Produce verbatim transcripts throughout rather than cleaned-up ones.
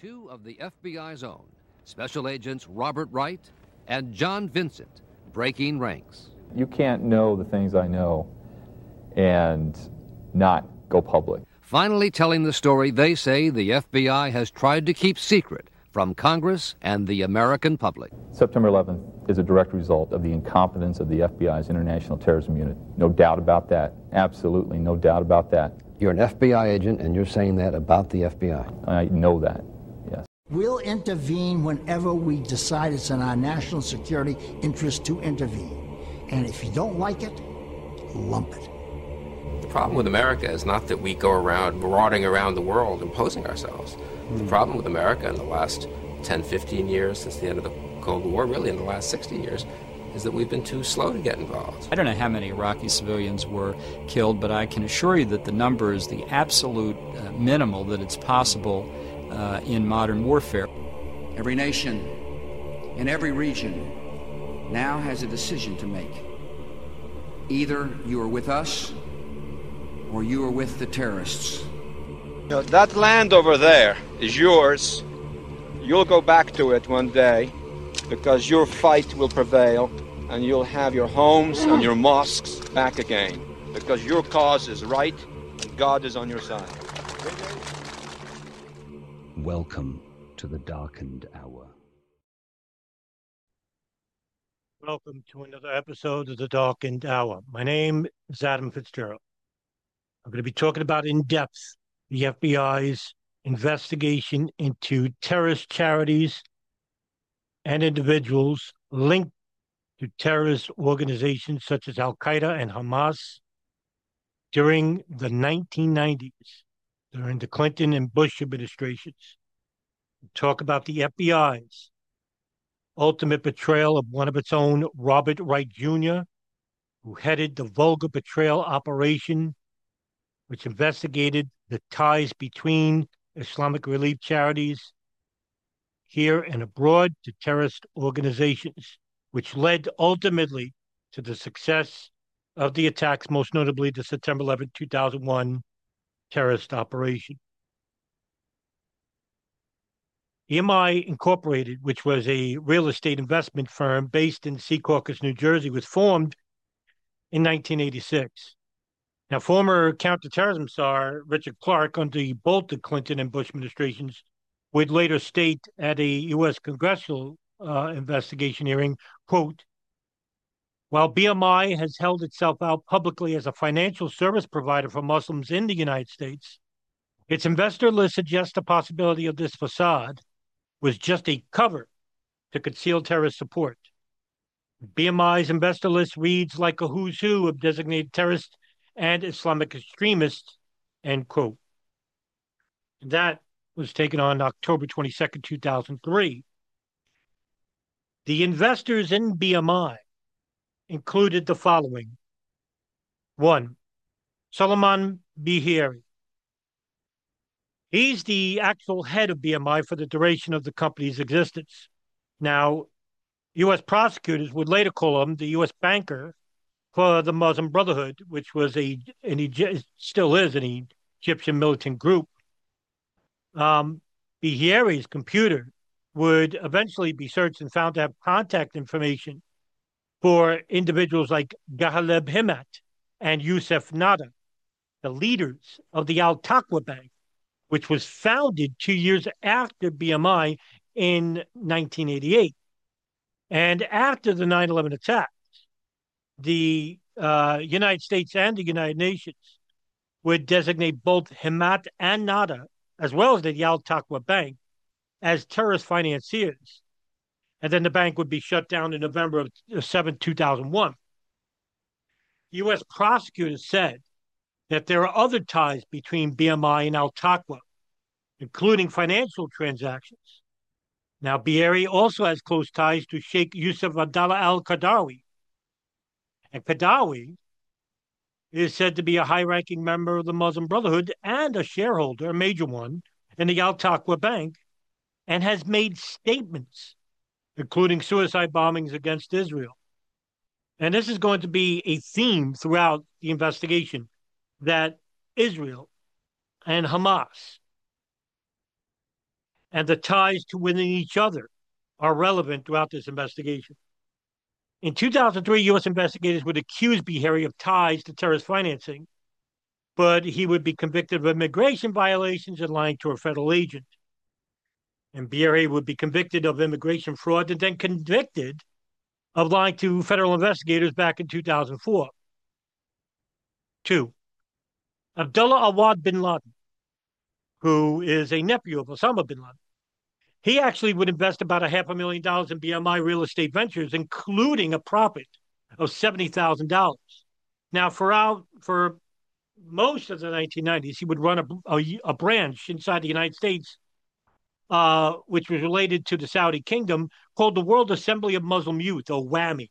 two of the F B I's own, Special Agents Robert Wright and John Vincent, breaking ranks. You can't know the things I know and not go public. Finally telling the story they say the F B I has tried to keep secret from Congress and the American public. September eleventh is a direct result of the incompetence of the F B I's International Terrorism Unit. No doubt about that. Absolutely no doubt about that. You're an F B I agent, and you're saying that about the F B I. I know that, yes. We'll intervene whenever we decide it's in our national security interest to intervene. And if you don't like it, lump it. The problem with America is not that we go around marauding around the world imposing ourselves. Mm. The problem with America in the last ten, fifteen years, since the end of the Cold War, really in the last sixty years, is that we've been too slow to get involved. I don't know how many Iraqi civilians were killed, but I can assure you that the number is the absolute uh, minimal that it's possible uh, in modern warfare. Every nation in every region now has a decision to make. Either you are with us or you are with the terrorists. You know, that land over there is yours. You'll go back to it one day because your fight will prevail and you'll have your homes and your mosques back again because your cause is right and God is on your side. Welcome to the darkened hour. Welcome to another episode of the Darkened Hour. My name is Adam Fitzgerald. I'm going to be talking about in depth the F B I's investigation into terrorist charities and individuals linked to terrorist organizations such as Al-Qaeda and Hamas during the nineteen nineties, during the Clinton and Bush administrations. We'll talk about the F B I's ultimate betrayal of one of its own, Robert Wright Junior, who headed the Volga Betrayal Operation, which investigated the ties between Islamic relief charities here and abroad to terrorist organizations, which led ultimately to the success of the attacks, most notably the September eleventh, two thousand one terrorist operation. E M I Incorporated, which was a real estate investment firm based in Secaucus, New Jersey, was formed in nineteen eighty-six. Now, former counterterrorism czar Richard Clarke, under both the Clinton and Bush administrations, would later state at a U S congressional uh, investigation hearing, quote, while B M I has held itself out publicly as a financial service provider for Muslims in the United States, its investor list suggests the possibility of this facade was just a cover to conceal terrorist support. B M I's investor list reads like a who's who of designated terrorists and Islamic extremists, end quote. That was taken on October twenty-second, two thousand three. The investors in B M I included the following. One, Solomon Bihari. He's the actual head of B M I for the duration of the company's existence. Now, U S prosecutors would later call him the U S banker for the Muslim Brotherhood, which was a, an Egy- still is an Egyptian militant group. Um, Bihari's computer would eventually be searched and found to have contact information for individuals like Ghaleb Himmat and Youssef Nada, the leaders of the Al-Taqwa Bank, which was founded two years after B M I in nineteen eighty-eight. And after the nine eleven attacks, the uh, United States and the United Nations would designate both Himmat and Nada, as well as the Al-Taqwa Bank, as terrorist financiers. And then the bank would be shut down in November of seventh, two thousand one. U S prosecutors said that there are other ties between B M I and Al-Taqwa, including financial transactions. Now, Bihari also has close ties to Sheikh Yusuf Abdallah al-Qadawi. And Qadawi is said to be a high-ranking member of the Muslim Brotherhood and a shareholder, a major one, in the Al-Taqwa Bank, and has made statements, including suicide bombings against Israel. And this is going to be a theme throughout the investigation, that Israel and Hamas and the ties to within each other are relevant throughout this investigation. In two thousand three, U S investigators would accuse Beharry of ties to terrorist financing, but he would be convicted of immigration violations and lying to a federal agent. And Beharry would be convicted of immigration fraud and then convicted of lying to federal investigators back in two thousand four. Two, Abdullah Awad bin Laden, who is a nephew of Osama bin Laden. He actually would invest about a half a million dollars in B M I real estate ventures, including a profit of seventy thousand dollars. Now, for our, for most of the nineteen nineties, he would run a, a, a branch inside the United States, uh, which was related to the Saudi kingdom, called the World Assembly of Muslim Youth, or WAMI.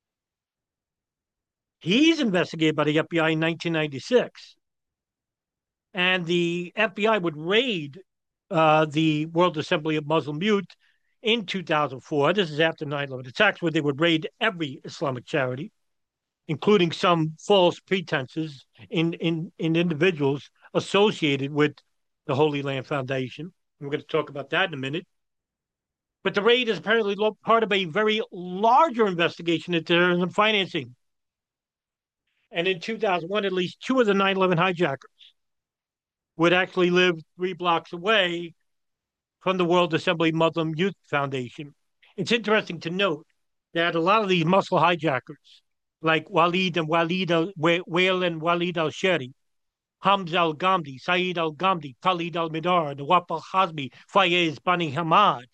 He's investigated by the F B I in nineteen ninety-six. And the F B I would raid uh, the World Assembly of Muslim Youth in two thousand four. This is after nine eleven attacks, where they would raid every Islamic charity, including some false pretenses in, in, in individuals associated with the Holy Land Foundation. We're going to talk about that in a minute. But the raid is apparently part of a very larger investigation into terrorism financing. And in two thousand one, at least two of the nine eleven hijackers would actually live three blocks away from the World Assembly Muslim Youth Foundation. It's interesting to note that a lot of these Muslim hijackers, like Walid and Walid al Wael and Walid al-Shari, Hamza al-Ghamdi, Saeed al-Ghamdi, Khalid al-Midar, Nawaf al-Hazmi, Fayez Bani Hamad,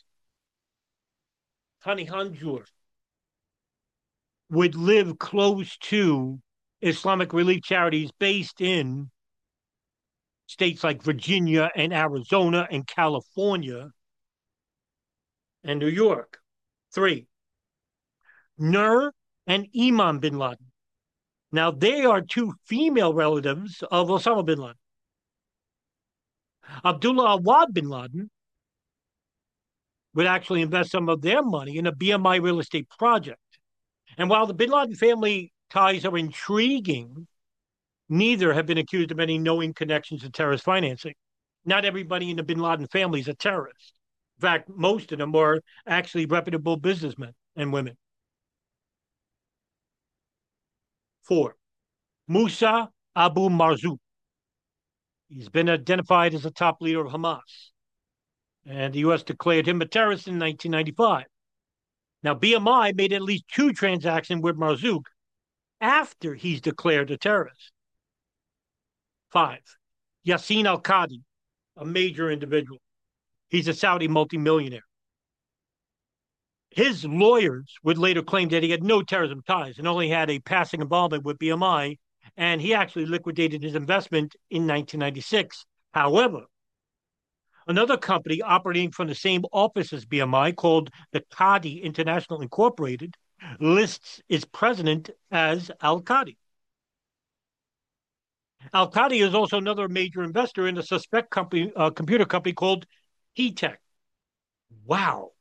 Hani Hanjour, would live close to Islamic relief charities based in states like Virginia and Arizona and California and New York. Three, Nur and Iman bin Laden. Now, they are two female relatives of Osama bin Laden. Abdullah Awad bin Laden would actually invest some of their money in a B M I real estate project. And while the bin Laden family ties are intriguing, neither have been accused of any knowing connections to terrorist financing. Not everybody in the bin Laden family is a terrorist. In fact, most of them are actually reputable businessmen and women. Four, Musa Abu Marzouk. He's been identified as a top leader of Hamas, and the U S declared him a terrorist in nineteen ninety-five. Now, B M I made at least two transactions with Marzouk after he's declared a terrorist. Five, Yassin al-Qadi, a major individual. He's a Saudi multimillionaire. His lawyers would later claim that he had no terrorism ties and only had a passing involvement with B M I, and he actually liquidated his investment in nineteen ninety-six. However, another company operating from the same office as B M I, called the Qadi International Incorporated, lists its president as al-Qadi. Al-Qadi is also another major investor in a suspect company, uh, computer company called He-Tech. Wow.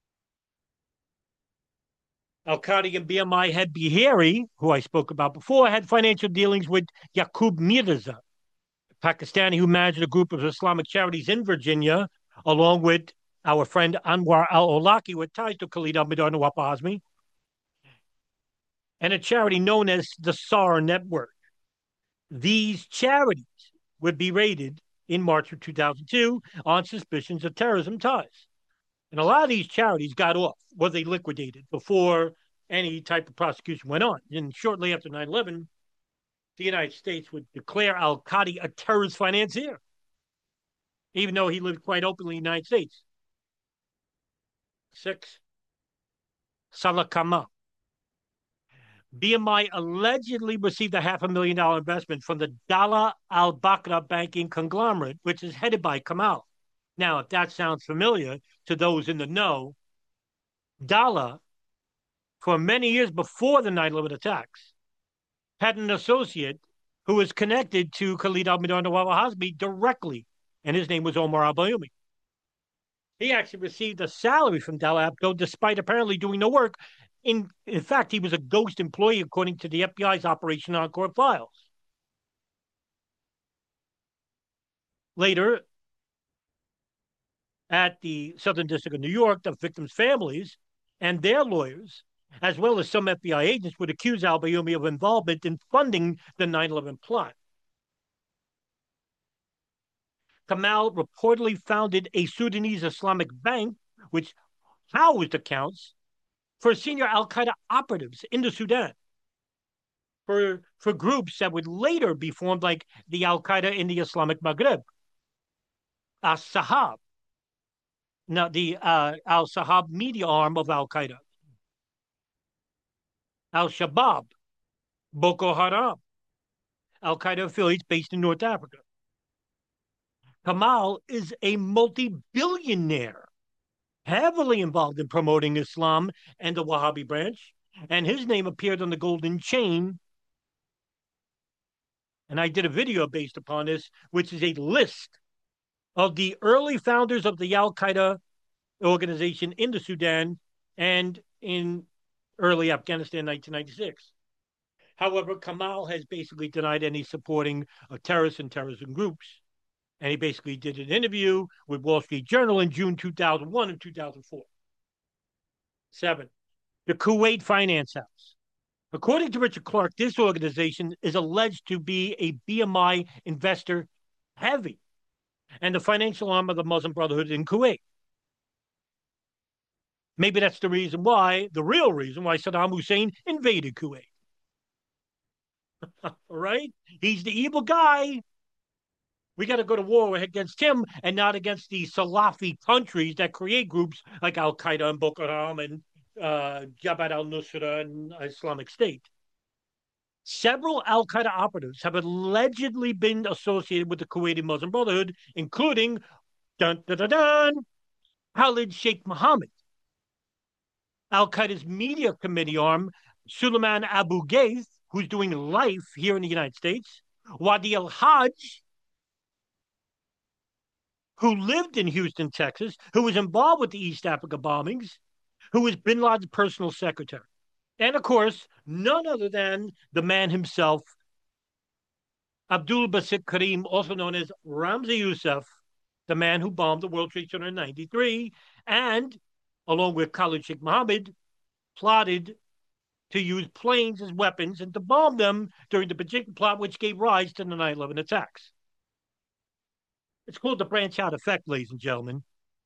Al-Qadi and B M I head Beharry, who I spoke about before, had financial dealings with Yaqub Mirza, a Pakistani who managed a group of Islamic charities in Virginia, along with our friend Anwar al-Awlaki, with ties to Khalid al-Midar and Nawaf al-Hazmi, and a charity known as the S A R Network. These charities would be raided in March of two thousand two on suspicions of terrorism ties. And a lot of these charities got off, or they liquidated before any type of prosecution went on. And shortly after nine eleven, the United States would declare al-Qadi a terrorist financier, even though he lived quite openly in the United States. Six, Salah Kamal. B M I allegedly received a half a million dollar investment from the Dala al-Bakra banking conglomerate, which is headed by Kamal. Now, if that sounds familiar to those in the know, Dala, for many years before the nine eleven attacks, had an associate who was connected to Khalid al-Midar and Nawaf al-Hazmi directly, and his name was Omar al-Bayoumi. He actually received a salary from Dala Abdo despite apparently doing no work. In, in fact, he was a ghost employee, according to the F B I's Operation Encore files. Later, at the Southern District of New York, the victims' families and their lawyers, as well as some F B I agents, would accuse al-Bayoumi of involvement in funding the nine eleven plot. Kamal reportedly founded a Sudanese Islamic bank, which housed accounts for senior al-Qaeda operatives in the Sudan, for, for groups that would later be formed like the al-Qaeda in the Islamic Maghreb, As-Sahab, now the uh, al-Sahab media arm of al-Qaeda, al-Shabaab, Boko Haram, al-Qaeda affiliates based in North Africa. Kamal is a multi-billionaire, heavily involved in promoting Islam and the Wahhabi branch, and his name appeared on the Golden Chain. And I did a video based upon this, which is a list of the early founders of the al-Qaeda organization in the Sudan and in early Afghanistan, nineteen ninety-six. However, Kamal has basically denied any supporting of terrorists and terrorism groups. And he basically did an interview with Wall Street Journal in June two thousand one and two thousand four. Seven, the Kuwait Finance House. According to Richard Clark, this organization is alleged to be a B M I investor heavy and the financial arm of the Muslim Brotherhood in Kuwait. Maybe that's the reason why, the real reason why Saddam Hussein invaded Kuwait. All right? He's the evil guy. We got to go to war against him and not against the Salafi countries that create groups like al-Qaeda and Boko Haram and uh, Jabhat al-Nusra and Islamic State. Several al-Qaeda operatives have allegedly been associated with the Kuwaiti Muslim Brotherhood, including dun, dun, dun, dun, Khalid Sheikh Mohammed, al-Qaeda's media committee arm, Suleiman Abu Ghaith, who's doing life here in the United States, Wadi al-Hajj, who lived in Houston, Texas, who was involved with the East Africa bombings, who was bin Laden's personal secretary. And of course, none other than the man himself, Abdul Basit Karim, also known as Ramzi Youssef, the man who bombed the World Trade Center in ninety-three, and, along with Khalid Sheikh Mohammed, plotted to use planes as weapons and to bomb them during the Bajik plot, which gave rise to the nine eleven attacks. It's called the branch out effect, ladies and gentlemen.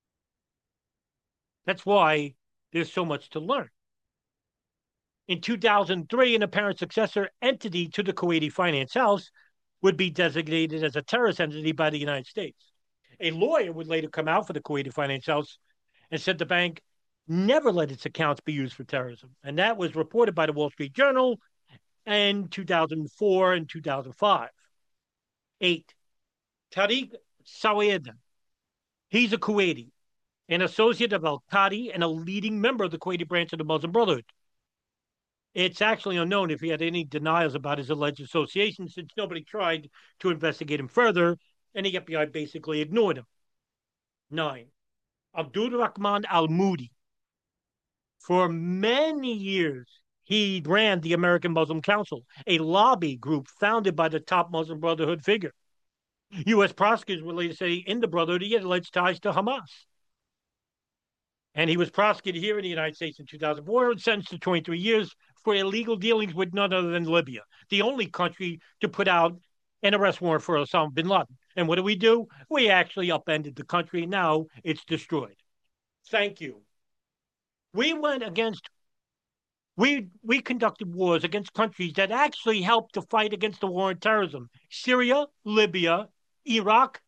That's why there's so much to learn. In two thousand three, an apparent successor entity to the Kuwaiti Finance House would be designated as a terrorist entity by the United States. A lawyer would later come out for the Kuwaiti Finance House and said the bank never let its accounts be used for terrorism. And that was reported by the Wall Street Journal in two thousand four and two thousand five. Eight, Tariq Saweda. He's a Kuwaiti, an associate of al-Qadi and a leading member of the Kuwaiti branch of the Muslim Brotherhood. It's actually unknown if he had any denials about his alleged association, since nobody tried to investigate him further, and the F B I basically ignored him. Nine, Abdul Rahman al-Moudi. For many years, he ran the American Muslim Council, a lobby group founded by the top Muslim Brotherhood figure. U S prosecutors were later say in the Brotherhood he had alleged ties to Hamas. And he was prosecuted here in the United States in two thousand four and sentenced to twenty-three years for illegal dealings with none other than Libya, the only country to put out an arrest warrant for Osama bin Laden. And what do we do? We actually upended the country. Now it's destroyed. Thank you. We went against, we, we conducted wars against countries that actually helped to fight against the war on terrorism. Syria, Libya, Iraq.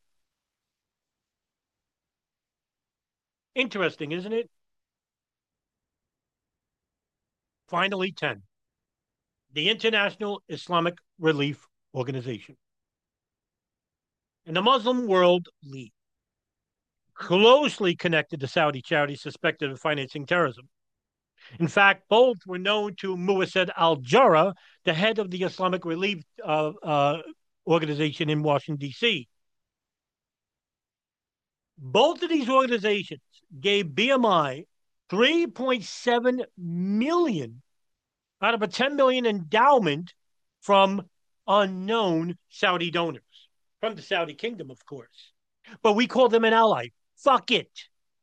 Interesting, isn't it? Finally, ten. The International Islamic Relief Organization. In the Muslim World League, closely connected to Saudi charities suspected of financing terrorism. In fact, both were known to Muwahid al-Jarrah, the head of the Islamic Relief uh, uh, Organization in Washington, D C Both of these organizations gave B M I three point seven million dollars out of a ten million dollars endowment from unknown Saudi donors, from the Saudi kingdom, of course. But we call them an ally fuck it.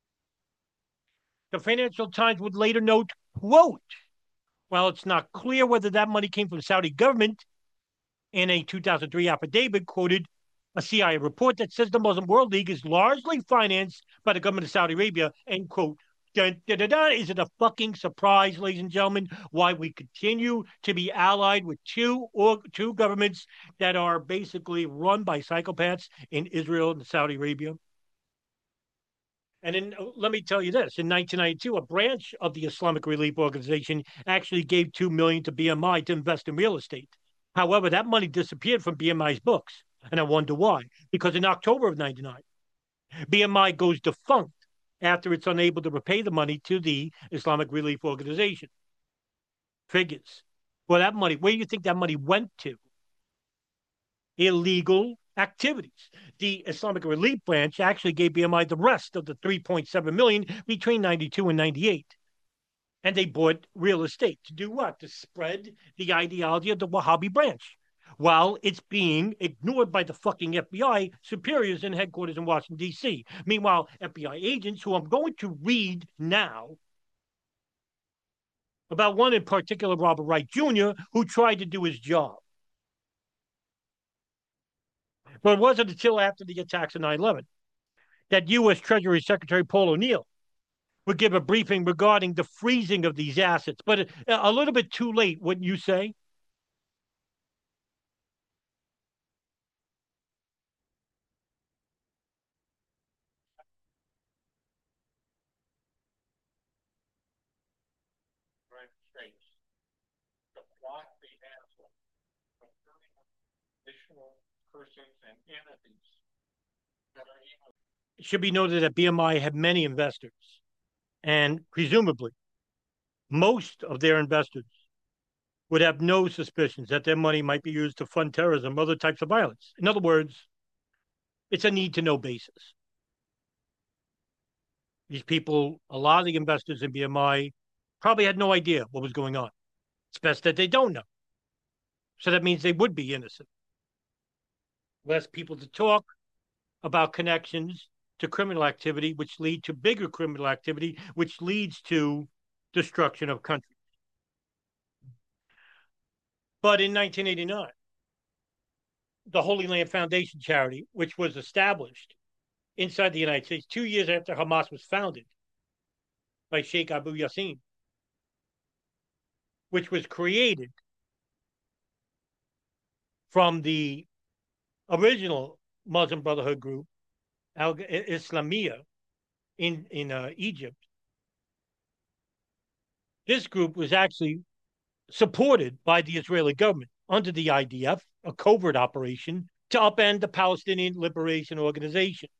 The Financial Times would later note, quote, while it's not clear whether that money came from the Saudi government, in a two thousand three affidavit quoted a C I A report that says the Muslim World League is largely financed by the government of Saudi Arabia, end quote. Dun, dun, dun, dun. Is it a fucking surprise, ladies and gentlemen, why we continue to be allied with two or two governments that are basically run by psychopaths in Israel and Saudi Arabia? And in, let me tell you this, in nineteen ninety-two, a branch of the Islamic Relief Organization actually gave two million dollars to B M I to invest in real estate. However, that money disappeared from B M I's books, and I wonder why. Because in October of ninety-nine, B M I goes defunct after it's unable to repay the money to the Islamic Relief Organization. Figures. Well, that money, where do you think that money went to? Illegal activities. The Islamic Relief Branch actually gave B M I the rest of the three point seven million dollars between ninety-two and ninety-eight. And they bought real estate to do what? To spread the ideology of the Wahhabi branch, while it's being ignored by the fucking F B I superiors in headquarters in Washington, D C. Meanwhile, F B I agents, who I'm going to read now, about one in particular, Robert Wright Junior, who tried to do his job. But it wasn't until after the attacks of nine eleven that U S Treasury Secretary Paul O'Neill would give a briefing regarding the freezing of these assets. But a little bit too late, wouldn't you say? It should be noted that B M I had many investors, and presumably most of their investors would have no suspicions that their money might be used to fund terrorism or other types of violence. In other words, it's a need-to-know basis. These people, a lot of the investors in B M I, probably had no idea what was going on. It's best that they don't know. So that means they would be innocent. Less people to talk about connections to criminal activity, which lead to bigger criminal activity, which leads to destruction of countries. But in nineteen eighty-nine, the Holy Land Foundation charity, which was established inside the United States two years after Hamas was founded by Sheikh Abu Yassin, which was created from the original Muslim Brotherhood group, Al Islamiyah, in, in uh, Egypt. This group was actually supported by the Israeli government under the I D F, a covert operation to upend the Palestinian Liberation Organization,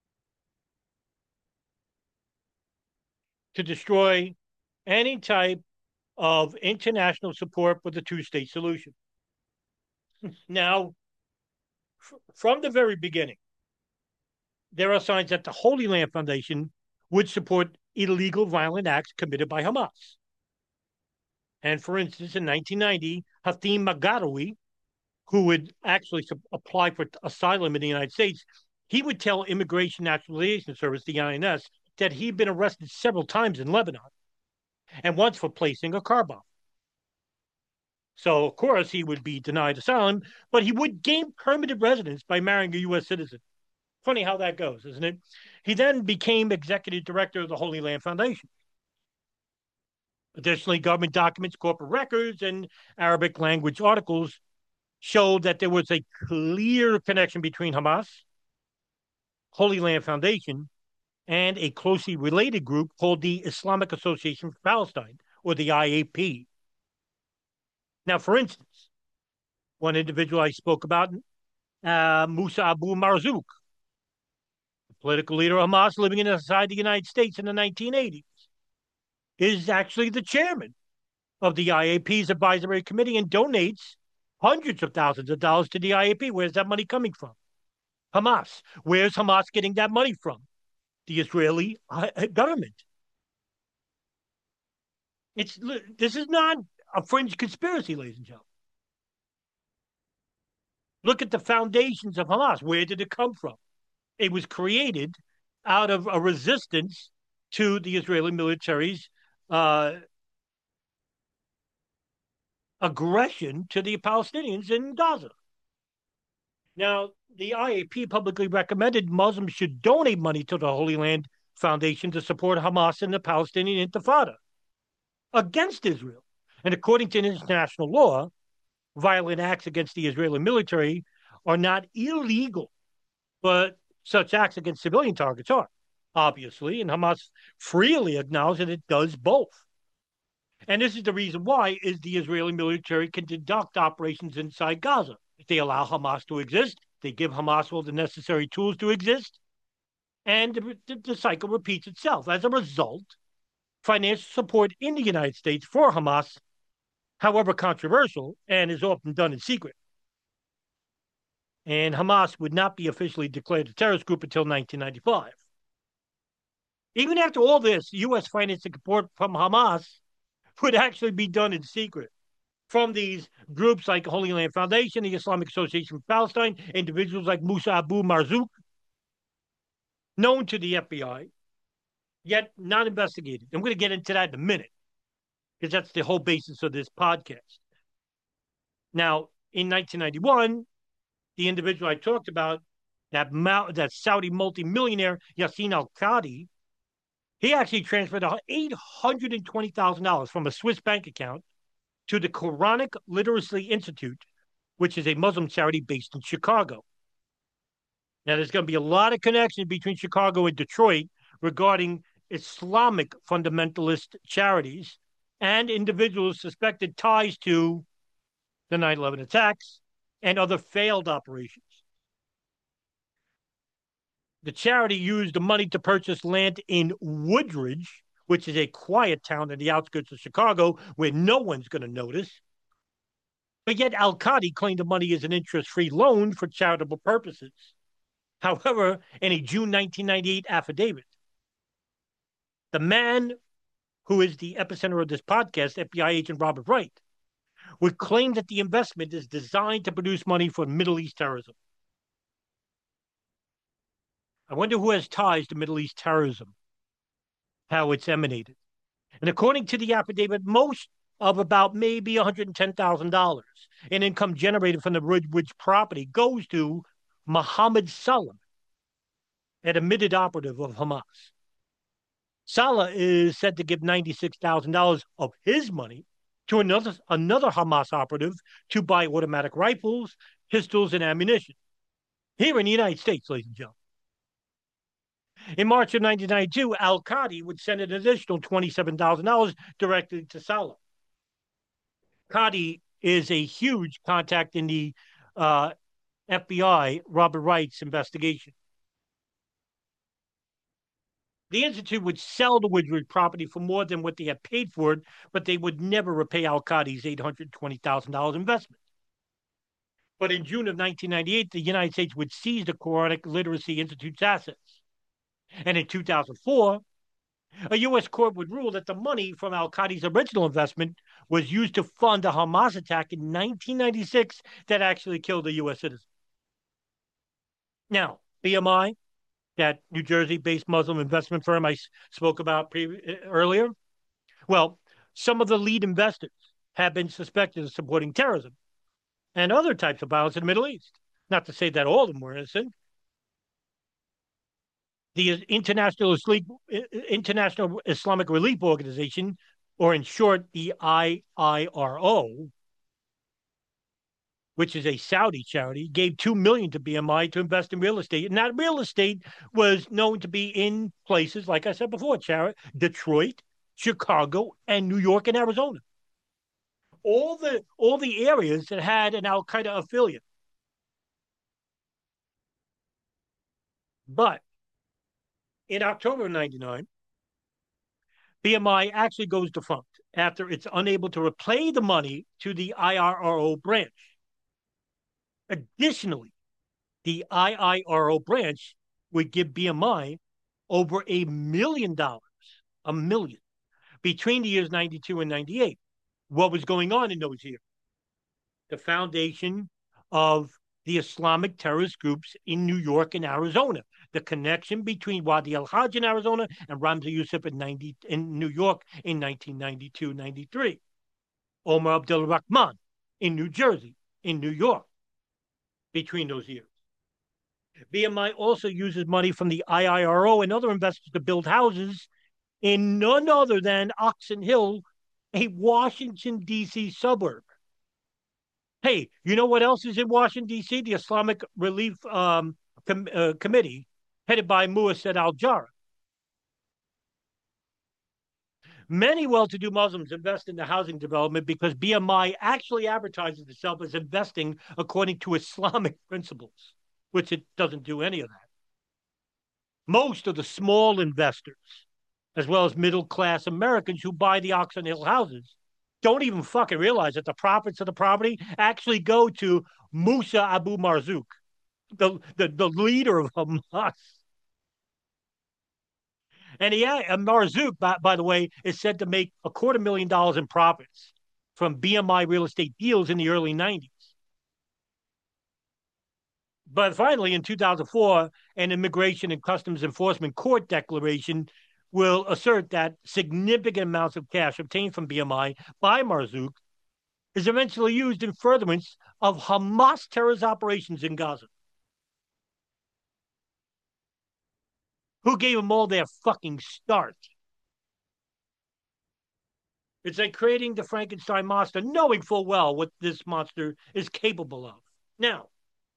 to destroy any type of international support for the two-state solution. Now, f- from the very beginning, there are signs that the Holy Land Foundation would support illegal violent acts committed by Hamas. And for instance, in nineteen ninety, Hathim Magarawi, who would actually su- apply for asylum in the United States, he would tell Immigration Naturalization Service, the I N S, that he'd been arrested several times in Lebanon, and once for placing a car bomb. So, of course, he would be denied asylum, but he would gain permanent residence by marrying a U S citizen. Funny how that goes, isn't it? He then became executive director of the Holy Land Foundation. Additionally, government documents, corporate records, and Arabic language articles showed that there was a clear connection between Hamas, Holy Land Foundation, and a closely related group called the Islamic Association for Palestine, or the I A P. Now, for instance, one individual I spoke about, uh, Musa Abu Marzouk, the political leader of Hamas living inside the United States in the nineteen eighties, is actually the chairman of the I A P's advisory committee and donates hundreds of thousands of dollars to the I A P. Where's that money coming from? Hamas. Where's Hamas getting that money from? The Israeli government. It's this is not a fringe conspiracy, ladies and gentlemen. Look at the foundations of Hamas. Where did it come from? It was created out of a resistance to the Israeli military's uh, aggression to the Palestinians in Gaza. Now, the I A P publicly recommended Muslims should donate money to the Holy Land Foundation to support Hamas and the Palestinian Intifada against Israel. And according to international law, violent acts against the Israeli military are not illegal, but such acts against civilian targets are, obviously, and Hamas freely acknowledged that it does both. And this is the reason why is the Israeli military can conduct operations inside Gaza. If they allow Hamas to exist, they give Hamas all the necessary tools to exist, and the, the cycle repeats itself. As a result, financial support in the United States for Hamas, however controversial, and is often done in secret. And Hamas would not be officially declared a terrorist group until nineteen ninety-five. Even after all this, U S financial support from Hamas would actually be done in secret from these groups like Holy Land Foundation, the Islamic Association for Palestine, individuals like Musa Abu Marzouk, known to the F B I, yet not investigated. I'm going to get into that in a minute, because that's the whole basis of this podcast. Now, in nineteen ninety-one, the individual I talked about, that, that Saudi multimillionaire, Yassin al-Qadi, he actually transferred eight hundred twenty thousand dollars from a Swiss bank account to the Quranic Literacy Institute, which is a Muslim charity based in Chicago. Now, there's going to be a lot of connection between Chicago and Detroit regarding Islamic fundamentalist charities and individuals suspected ties to the nine eleven attacks and other failed operations. The charity used the money to purchase land in Woodridge, which is a quiet town in the outskirts of Chicago where no one's going to notice. But yet al-Qadi claimed the money as an interest-free loan for charitable purposes. However, in a June nineteen ninety-eight affidavit, the man who is the epicenter of this podcast, F B I agent Robert Wright, would claim that the investment is designed to produce money for Middle East terrorism. I wonder who has ties to Middle East terrorism, how it's emanated. And according to the affidavit, most of about maybe one hundred ten thousand dollars in income generated from the Woodridge property goes to Mohammed Salah, an admitted operative of Hamas. Salah is said to give ninety-six thousand dollars of his money to another, another Hamas operative to buy automatic rifles, pistols, and ammunition here in the United States, ladies and gentlemen. In March of nineteen ninety-two, al-Qadi would send an additional twenty-seven thousand dollars directly to Salah. Qadi is a huge contact in the uh, F B I, Robert Wright's investigation. The Institute would sell the Woodridge property for more than what they had paid for it, but they would never repay al-Qadi's eight hundred twenty thousand dollars investment. But in June of nineteen ninety-eight, the United States would seize the Quranic Literacy Institute's assets. And in two thousand four, a U S court would rule that the money from al-Qadi's original investment was used to fund a Hamas attack in nineteen ninety-six that actually killed a U S citizen. Now, B M I, that New Jersey-based Muslim investment firm I spoke about pre- earlier, well, some of the lead investors have been suspected of supporting terrorism and other types of violence in the Middle East. Not to say that all of them were innocent. The International, International Islamic Relief Organization, or in short, the I I R O, which is a Saudi charity, gave two million dollars to B M I to invest in real estate. And that real estate was known to be in places, like I said before, Detroit, Chicago, and New York and Arizona. All the, all the areas that had an al-Qaeda affiliate. But in October of ninety-nine, B M I actually goes defunct after it's unable to repay the money to the I R O branch. Additionally, the I I R O branch would give B M I over a million dollars, a million, between the years ninety-two and ninety-eight. What was going on in those years? The foundation of the Islamic terrorist groups in New York and Arizona. the connection between Wadi al-Hajj in Arizona and Ramzi Youssef in, ninety, in New York in nineteen ninety-two ninety-three. Omar Abdul Rahman in New Jersey, in New York, between those years. B M I also uses money from the I I R O and other investors to build houses in none other than Oxon Hill, a Washington, D C suburb. Hey, you know what else is in Washington, D C? The Islamic Relief um, Com- uh, Committee, headed by Muassad al-Jarrah. Many well-to-do Muslims invest in the housing development because B M I actually advertises itself as investing according to Islamic principles, which it doesn't do any of that. Most of the small investors, as well as middle-class Americans who buy the Oxon Hill houses, don't even fucking realize that the profits of the property actually go to Musa Abu Marzouk, the, the, the leader of Hamas. And he, and Marzouk, by, by the way, is said to make a quarter million dollars in profits from B M I real estate deals in the early nineties. But finally, in two thousand four, an Immigration and Customs Enforcement Court declaration will assert that significant amounts of cash obtained from B M I by Marzouk is eventually used in furtherance of Hamas terrorist operations in Gaza. Who gave them all their fucking start? It's like creating the Frankenstein monster, knowing full well what this monster is capable of. Now,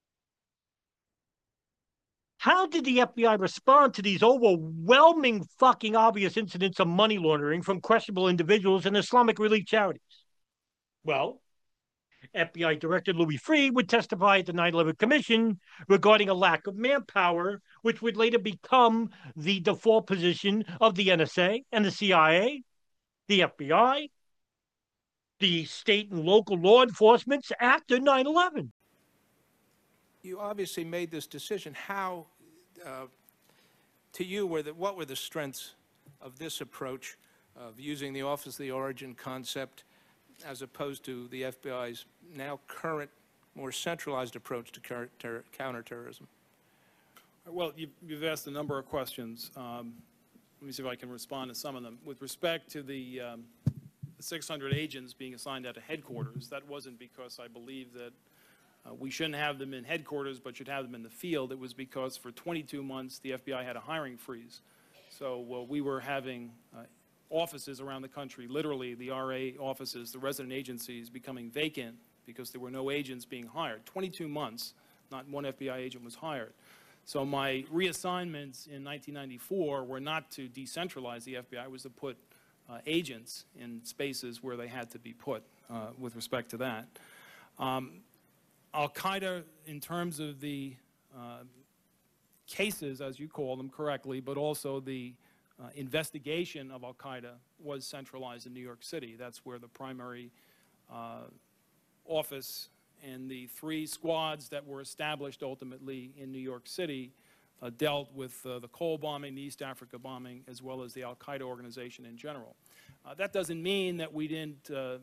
how did the F B I respond to these overwhelming fucking obvious incidents of money laundering from questionable individuals and Islamic relief charities? Well, F B I Director Louis Freeh would testify at the nine eleven Commission regarding a lack of manpower, which would later become the default position of the N S A and the C I A, the F B I, the state and local law enforcements after nine eleven. You obviously made this decision. How, uh, to you, were the, what were the strengths of this approach of using the Office of the Origin concept as opposed to the F B I's now current, more centralized approach to counter ter counterterrorism? Well, you've, you've asked a number of questions. Um, let me see if I can respond to some of them. With respect to the, um, the six hundred agents being assigned out of headquarters, that wasn't because I believe that uh, we shouldn't have them in headquarters but should have them in the field. It was because for twenty-two months the F B I had a hiring freeze. So well, we were having uh, offices around the country, literally the R A offices, the resident agencies becoming vacant because there were no agents being hired. twenty-two months, not one F B I agent was hired. So my reassignments in nineteen ninety-four were not to decentralize the F B I, it was to put uh, agents in spaces where they had to be put uh, with respect to that. Um, Al-Qaeda, in terms of the uh, cases, as you call them correctly, but also the Uh, investigation of Al-Qaeda was centralized in New York City. That's where the primary uh, office and the three squads that were established ultimately in New York City uh, dealt with uh, the Cole bombing, the East Africa bombing, as well as the Al-Qaeda organization in general. Uh, that doesn't mean that we didn't uh,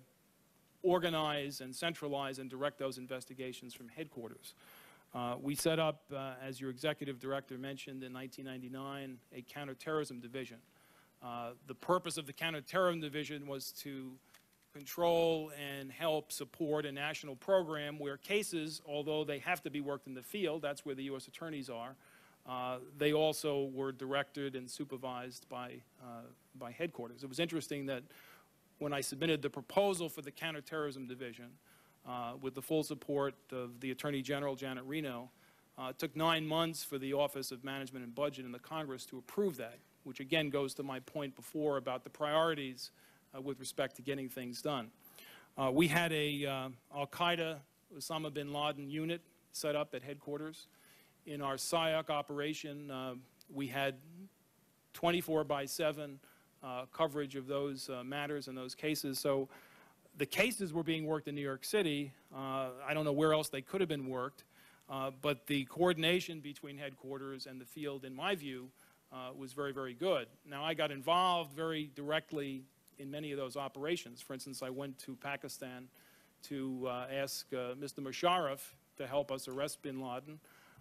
organize and centralize and direct those investigations from headquarters. Uh, we set up, uh, as your executive director mentioned, in nineteen ninety-nine, a counterterrorism division. Uh, the purpose of the counterterrorism division was to control and help support a national program where cases, although they have to be worked in the field, that's where the U S attorneys are, uh, they also were directed and supervised by, uh, by headquarters. It was interesting that when I submitted the proposal for the counterterrorism division, uh, with the full support of the Attorney General, Janet Reno, uh, it took nine months for the Office of Management and Budget in the Congress to approve that, which again goes to my point before about the priorities uh, with respect to getting things done. Uh, we had a uh, Al-Qaeda, Osama bin Laden unit set up at headquarters. In our S I A C operation, uh, we had twenty-four by seven uh, coverage of those uh, matters and those cases. So the cases were being worked in New York City. Uh, I don't know where else they could have been worked, uh, but the coordination between headquarters and the field, in my view, uh, was very, very good. Now, I got involved very directly in many of those operations. For instance, I went to Pakistan to uh, ask uh, Mister Musharraf to help us arrest bin Laden.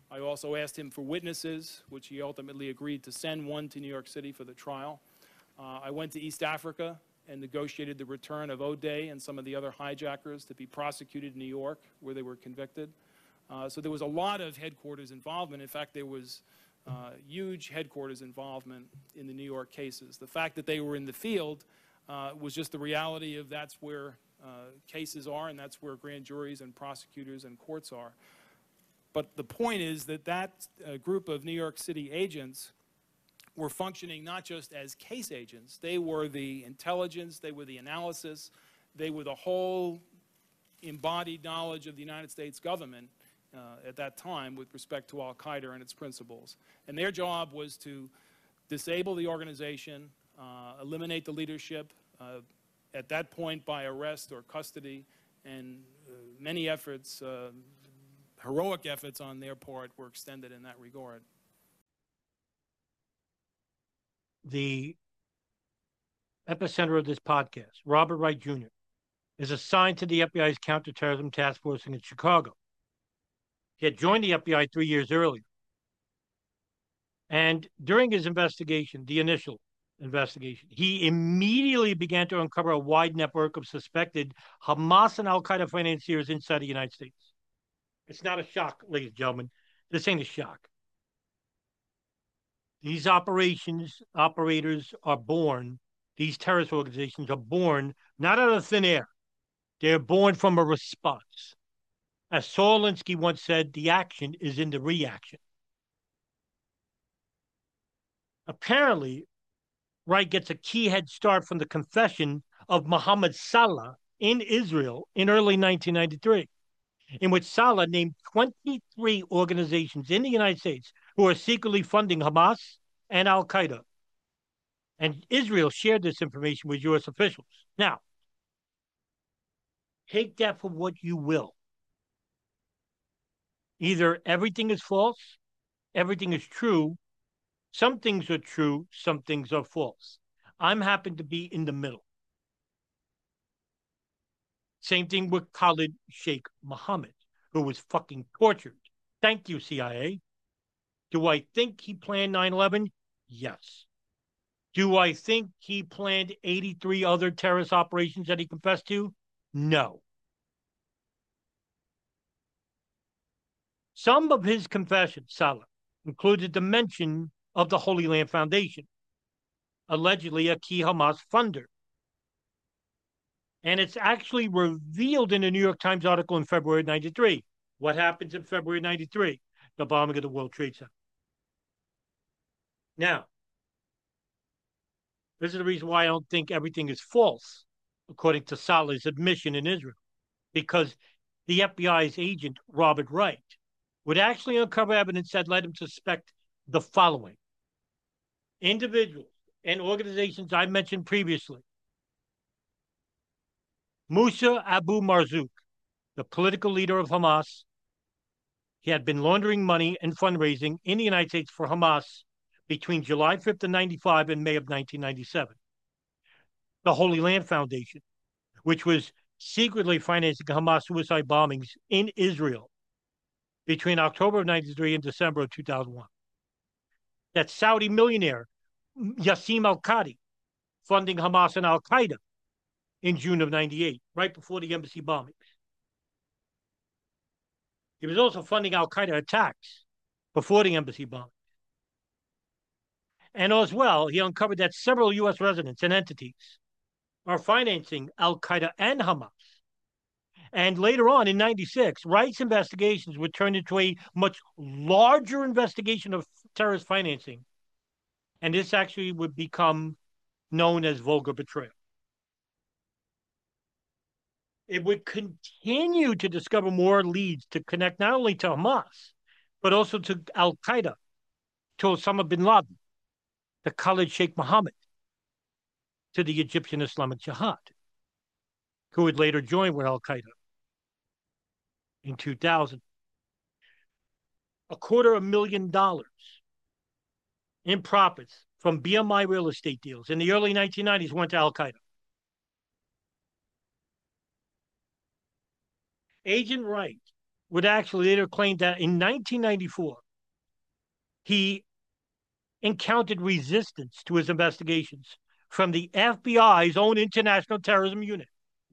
I also asked him for witnesses, which he ultimately agreed to send one to New York City for the trial. Uh, I went to East Africa and negotiated the return of O'Day and some of the other hijackers to be prosecuted in New York, where they were convicted. Uh, so there was a lot of headquarters involvement. In fact, there was uh, huge headquarters involvement in the New York cases. The fact that they were in the field uh, was just the reality of that's where uh, cases are, and that's where grand juries and prosecutors and courts are. But the point is that that uh, group of New York City agents were functioning not just as case agents. They were the intelligence, they were the analysis, they were the whole embodied knowledge of the United States government uh, at that time with respect to Al-Qaeda and its principles. And their job was to disable the organization, uh, eliminate the leadership, uh, at that point by arrest or custody, and uh, many efforts, uh, heroic efforts on their part were extended in that regard. The epicenter of this podcast, Robert Wright Junior, is assigned to the F B I's counterterrorism task force in Chicago. He had joined the F B I three years earlier. And during his investigation, the initial investigation, he immediately began to uncover a wide network of suspected Hamas and Al-Qaeda financiers inside the United States. It's not a shock, ladies and gentlemen. This ain't a shock. These operations, operators are born, these terrorist organizations are born not out of thin air. They're born from a response. As Saul Alinsky once said, the action is in the reaction. Apparently, Wright gets a key head start from the confession of Mohammed Salah in Israel in early nineteen ninety-three, in which Salah named twenty-three organizations in the United States who are secretly funding Hamas and Al-Qaeda. And Israel shared this information with U S officials. Now, take that for what you will. Either everything is false, everything is true, some things are true, some things are false. I'm happen to be in the middle. Same thing with Khalid Sheikh Mohammed, who was fucking tortured. Thank you, C I A. Do I think he planned nine eleven? Yes. Do I think he planned eighty-three other terrorist operations that he confessed to? No. Some of his confessions, Salah, included the mention of the Holy Land Foundation, allegedly a key Hamas funder. And it's actually revealed in a New York Times article in February ninety-three. What happens in February ninety-three? The bombing of the World Trade Center. Now, this is the reason why I don't think everything is false, according to Salah's admission in Israel, because the F B I's agent, Robert Wright, would actually uncover evidence that led him to suspect the following. Individuals and organizations I mentioned previously. Musa Abu Marzouk, the political leader of Hamas, he had been laundering money and fundraising in the United States for Hamas between July fifth of ninety-five and May of nineteen ninety-seven. The Holy Land Foundation, which was secretly financing Hamas suicide bombings in Israel between October of ninety-three and December of two thousand one. That Saudi millionaire, Yassim al-Qadi, funding Hamas and Al-Qaeda in June of ninety-eight, right before the embassy bombings. He was also funding Al-Qaeda attacks before the embassy bombings. And as well, he uncovered that several U S residents and entities are financing Al-Qaeda and Hamas. And later on in ninety-six, Wright's investigations would turn into a much larger investigation of terrorist financing. And this actually would become known as vulgar betrayal. It would continue to discover more leads to connect not only to Hamas, but also to Al-Qaeda, to Osama bin Laden, to Khalid Sheikh Mohammed, to the Egyptian Islamic Jihad, who would later join with Al-Qaeda in two thousand. A quarter of a million dollars in profits from B M I real estate deals in the early nineteen nineties went to Al-Qaeda. Agent Wright would actually later claim that in nineteen ninety-four, he encountered resistance to his investigations from the F B I's own International Terrorism Unit.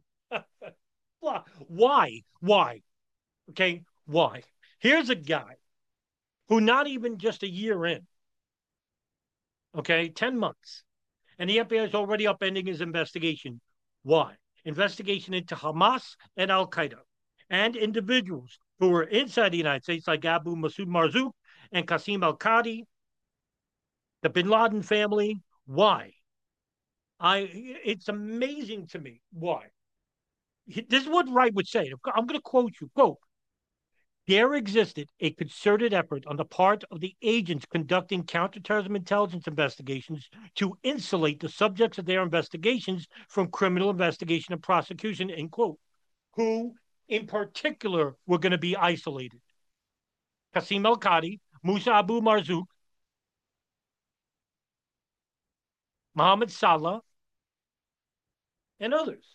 Why? Why? Okay, why? Here's a guy who not even just a year in, okay, ten months, and the F B I is already upending his investigation. Why? Investigation into Hamas and Al-Qaeda and individuals who were inside the United States like Abu Masoud Marzouk and Qasim al-Qadi, the bin Laden family. Why? I, it's amazing to me. Why? This is what Wright would say. I'm going to quote you. Quote, there existed a concerted effort on the part of the agents conducting counterterrorism intelligence investigations to insulate the subjects of their investigations from criminal investigation and prosecution, end quote, who in particular were going to be isolated. Qasim al-Qadi, Musa Abu Marzouk, Mohammed Salah, and others.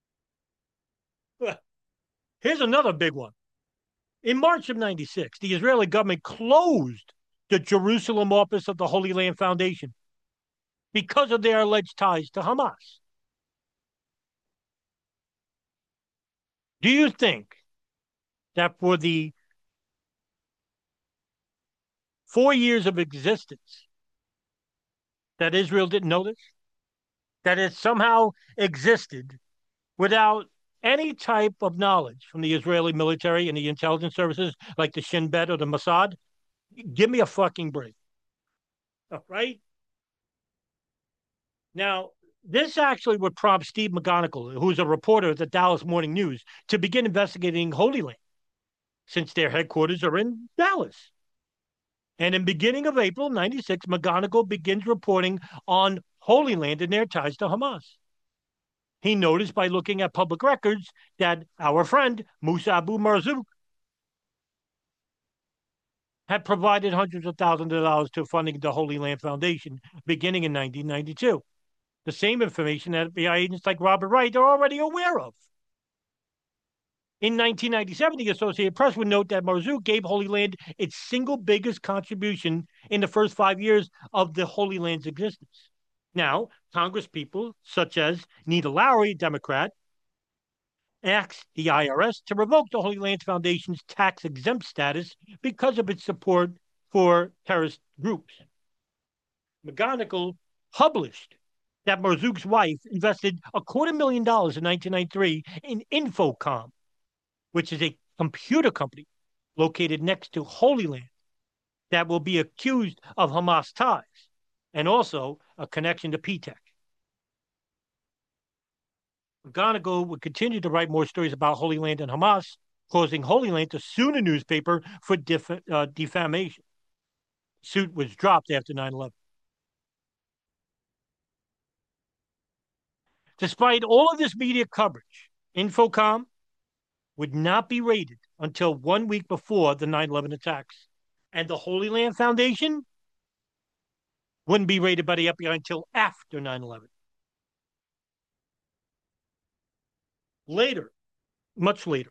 Here's another big one. In March of ninety-six, the Israeli government closed the Jerusalem office of the Holy Land Foundation because of their alleged ties to Hamas. Do you think that for the four years of existence that Israel didn't know this? That it somehow existed without any type of knowledge from the Israeli military and the intelligence services like the Shin Bet or the Mossad? Give me a fucking break. All right? Now, this actually would prompt Steve McGonigal, who's a reporter at the Dallas Morning News, to begin investigating Holy Land, since their headquarters are in Dallas. And in the beginning of April ninety-six, McGonigal begins reporting on Holy Land and their ties to Hamas. He noticed by looking at public records that our friend, Musa Abu Marzouk, had provided hundreds of thousands of dollars to funding the Holy Land Foundation beginning in nineteen ninety-two. The same information that F B I agents like Robert Wright are already aware of. In nineteen ninety-seven, the Associated Press would note that Marzouk gave Holy Land its single biggest contribution in the first five years of the Holy Land's existence. Now, Congress people such as Nita Lowry, Democrat, asked the I R S to revoke the Holy Land Foundation's tax-exempt status because of its support for terrorist groups. McGonigal published that Marzouk's wife invested a quarter million dollars in nineteen ninety-three in Infocom, which is a computer company located next to Holy Land that will be accused of Hamas ties and also a connection to P TEC. McGonigal would continue to write more stories about Holy Land and Hamas, causing Holy Land to sue the newspaper for def uh, defamation. The suit was dropped after nine eleven. Despite all of this media coverage, Infocom would not be raided until one week before the nine eleven attacks. And the Holy Land Foundation wouldn't be raided by the F B I until after nine eleven. Later, much later,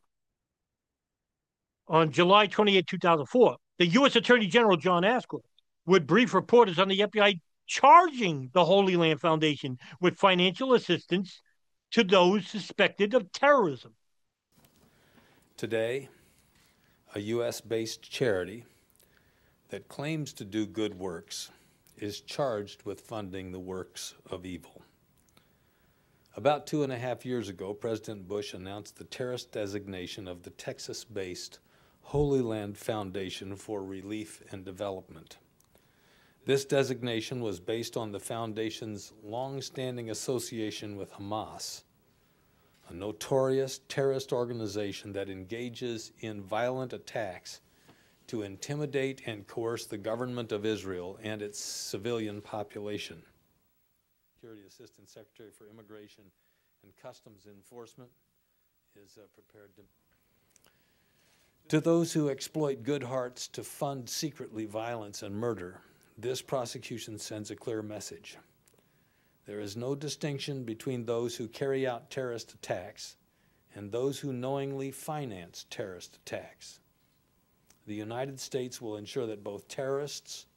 on July twenty-eighth, two thousand four, the U S Attorney General John Ashcroft would brief reporters on the F B I charging the Holy Land Foundation with financial assistance to those suspected of terrorism. Today, a U S-based charity that claims to do good works is charged with funding the works of evil. About two and a half years ago, President Bush announced the terrorist designation of the Texas-based Holy Land Foundation for Relief and Development. This designation was based on the foundation's long-standing association with Hamas, a notorious terrorist organization that engages in violent attacks to intimidate and coerce the government of Israel and its civilian population. Security Assistant Secretary for Immigration and Customs Enforcement is uh, prepared to... To those who exploit good hearts to fund secretly violence and murder, this prosecution sends a clear message. There is no distinction between those who carry out terrorist attacks and those who knowingly finance terrorist attacks. The United States will ensure that both terrorists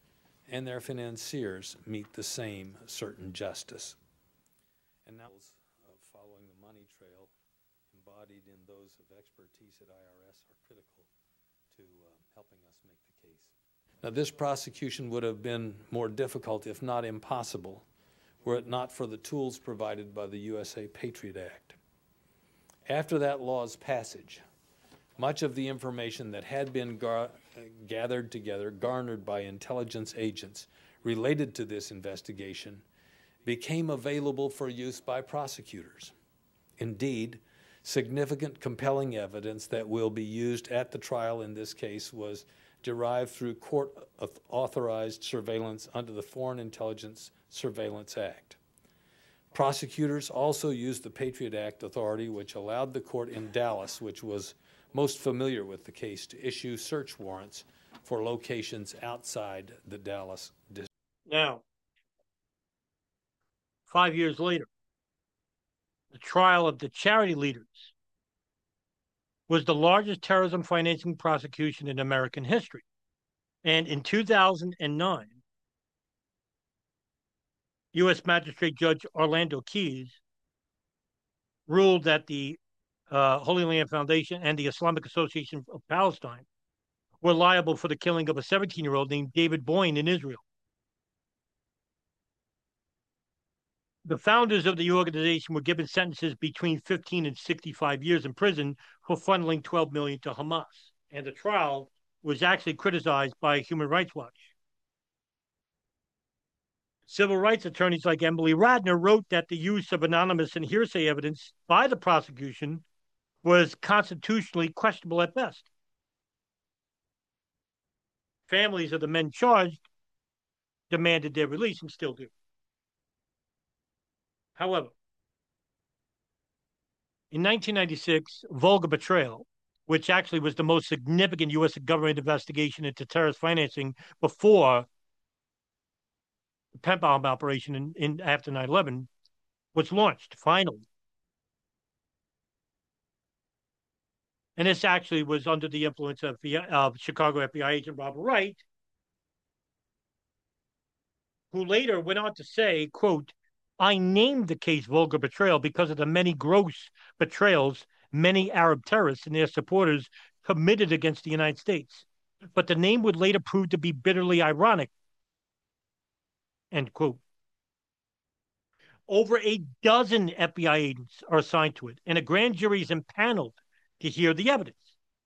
and their financiers meet the same certain justice. And now, uh, following the money trail embodied in those of expertise at I R S are critical to uh, helping us make the case. Now, this prosecution would have been more difficult, if not impossible, were it not for the tools provided by the U S A Patriot Act. After that law's passage, much of the information that had been gar gathered together, garnered by intelligence agents related to this investigation, became available for use by prosecutors. Indeed, significant, compelling evidence that will be used at the trial in this case was derived through court-authorized surveillance under the Foreign Intelligence Surveillance Act. Prosecutors also used the Patriot Act authority, which allowed the court in Dallas, which was most familiar with the case, to issue search warrants for locations outside the Dallas district. Now, five years later, the trial of the charity leaders was the largest terrorism financing prosecution in American history. And in two thousand nine, U S Magistrate Judge Orlando Keyes ruled that the uh, Holy Land Foundation and the Islamic Association of Palestine were liable for the killing of a seventeen-year-old named David Boyne in Israel. The founders of the organization were given sentences between fifteen and sixty-five years in prison for funneling twelve million dollars to Hamas. And the trial was actually criticized by Human Rights Watch. Civil rights attorneys like Emily Radner wrote that the use of anonymous and hearsay evidence by the prosecution was constitutionally questionable at best. Families of the men charged demanded their release and still do. However, in nineteen ninety-six, Volga Betrayal, which actually was the most significant U S government investigation into terrorist financing before the Pent Bomb operation in, in after nine eleven, was launched finally. And this actually was under the influence of the uh, Chicago F B I agent Robert Wright, who later went on to say, quote, "I named the case Volga Betrayal because of the many gross betrayals many Arab terrorists and their supporters committed against the United States. But the name would later prove to be bitterly ironic." End quote. Over a dozen F B I agents are assigned to it, and a grand jury is impaneled to hear the evidence.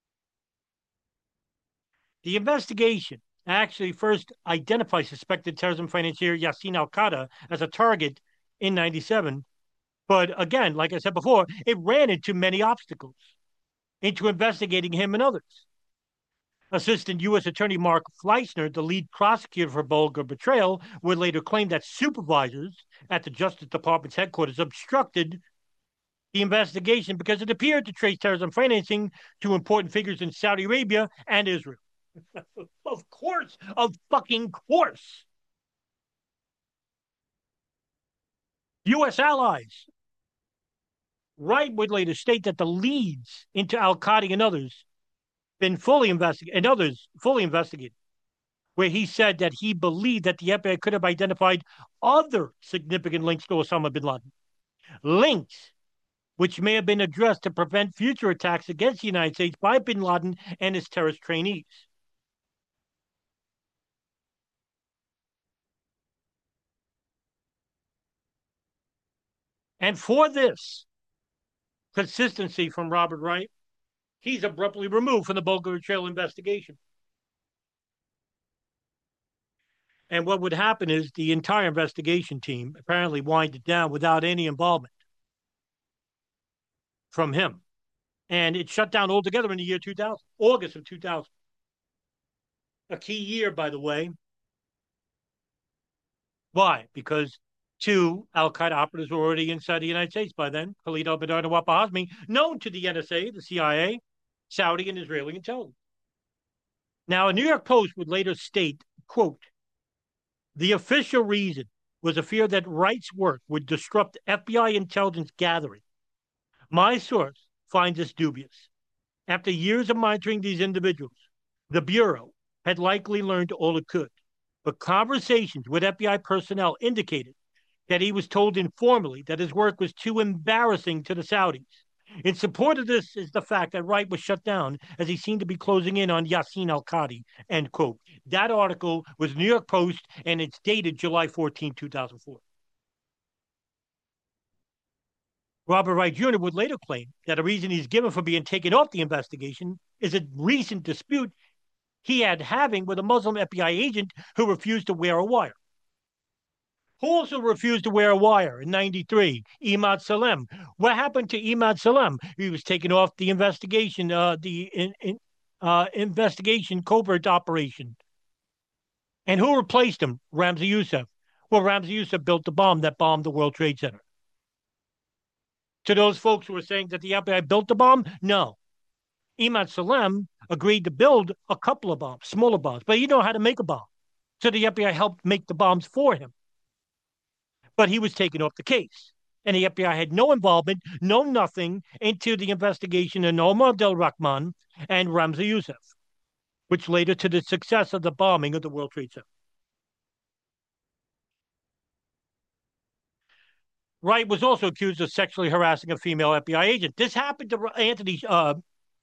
The investigation actually first identified suspected terrorism financier Yassin al-Qada as a target in ninety-seven. But again, like I said before, it ran into many obstacles into investigating him and others. Assistant U S Attorney Mark Fleissner, the lead prosecutor for Volga Betrayal, would later claim that supervisors at the Justice Department's headquarters obstructed the investigation because it appeared to trace terrorism financing to important figures in Saudi Arabia and Israel. Of course, of fucking course. U S allies. Wright would later state that the leads into al-Qadi and others been fully investigated, and others fully investigated, where he said that he believed that the F B I could have identified other significant links to Osama bin Laden. Links which may have been addressed to prevent future attacks against the United States by bin Laden and his terrorist trainees. And for this consistency from Robert Wright, he's abruptly removed from the Volga Betrayal investigation. And what would happen is the entire investigation team apparently winded down without any involvement from him. And it shut down altogether in the year two thousand, August of two thousand. A key year, by the way. Why? Because two al-Qaeda operatives were already inside the United States by then. Khalid al-Mihdhar and Nawaf al-Hazmi, known to the N S A, the C I A, Saudi and Israeli intelligence. Now, a New York Post would later state, quote, "The official reason was a fear that Wright's work would disrupt F B I intelligence gathering. My source finds this dubious. After years of monitoring these individuals, the Bureau had likely learned all it could. but conversations with F B I personnel indicated that he was told informally that his work was too embarrassing to the Saudis. In support of this is the fact that Wright was shut down as he seemed to be closing in on Yassin al-Qadi, end quote. That article was New York Post, and it's dated July fourteenth, two thousand four. Robert Wright Junior would later claim that a reason he's given for being taken off the investigation is a recent dispute he had having with a Muslim F B I agent who refused to wear a wire. Who also refused to wear a wire in ninety-three? Imad Salem. What happened to Imad Salem? He was taken off the investigation, uh, the in, in, uh, investigation covert operation. And who replaced him? Ramzi Youssef. Well, Ramzi Youssef built the bomb that bombed the World Trade Center. To those folks who are saying that the F B I built the bomb, no. Imad Salem agreed to build a couple of bombs, smaller bombs, but he didn't know how to make a bomb. So the F B I helped make the bombs for him. But he was taken off the case. And the F B I had no involvement, no nothing into the investigation of Omar Abdel Rahman and Ramzi Youssef, which led to the success of the bombing of the World Trade Center. Wright was also accused of sexually harassing a female F B I agent. This happened to Anthony uh,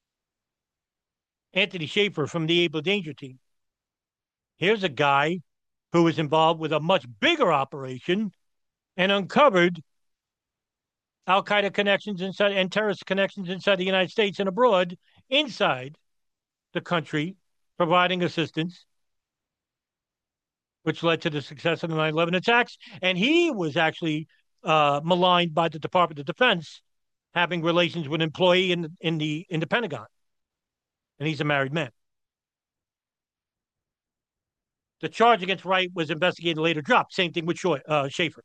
Anthony Schaefer from the Able Danger team. Here's a guy who was involved with a much bigger operation and uncovered Al-Qaeda connections inside and terrorist connections inside the United States and abroad, inside the country, providing assistance, which led to the success of the nine eleven attacks. And he was actually uh, maligned by the Department of Defense, having relations with an employee in, in, the, in the Pentagon. And he's a married man. The charge against Wright was investigated and later dropped. Same thing with Shoy, uh, Schaefer.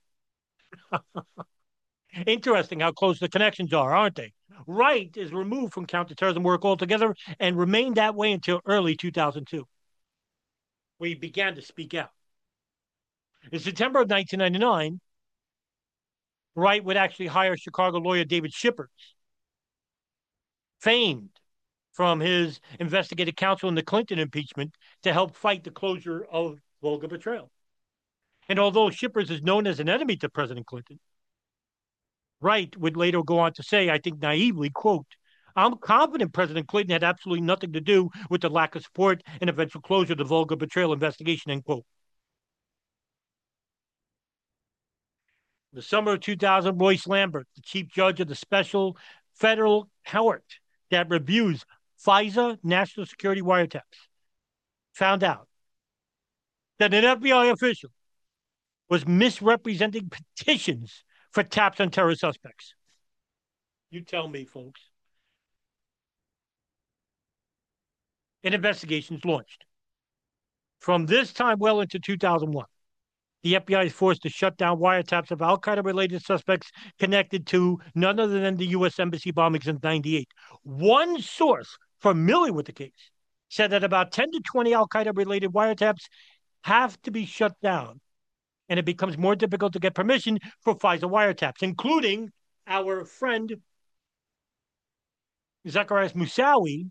Interesting how close the connections are, aren't they? Wright is removed from counterterrorism work altogether and remained that way until early two thousand two, where he began to speak out. In September of nineteen ninety-nine, Wright would actually hire Chicago lawyer David Shippers, famed from his investigative counsel in the Clinton impeachment, to help fight the closure of Volga Betrayal. And although Shippers is known as an enemy to President Clinton, Wright would later go on to say, I think naively, quote, I'm confident President Clinton had absolutely nothing to do with the lack of support and eventual closure of the Volga Betrayal investigation, end quote. In the summer of two thousand, Royce Lambert, the chief judge of the special federal court that reviews FISA national security wiretaps, found out that an F B I official was misrepresenting petitions for taps on terror suspects. You tell me, folks. An investigation is launched. From this time well into two thousand one, the F B I is forced to shut down wiretaps of Al-Qaeda-related suspects connected to none other than the U S Embassy bombings in ninety-eight. One source familiar with the case said that about ten to twenty Al-Qaeda-related wiretaps have to be shut down, and it becomes more difficult to get permission for FISA wiretaps, including our friend Zacarias Moussaoui,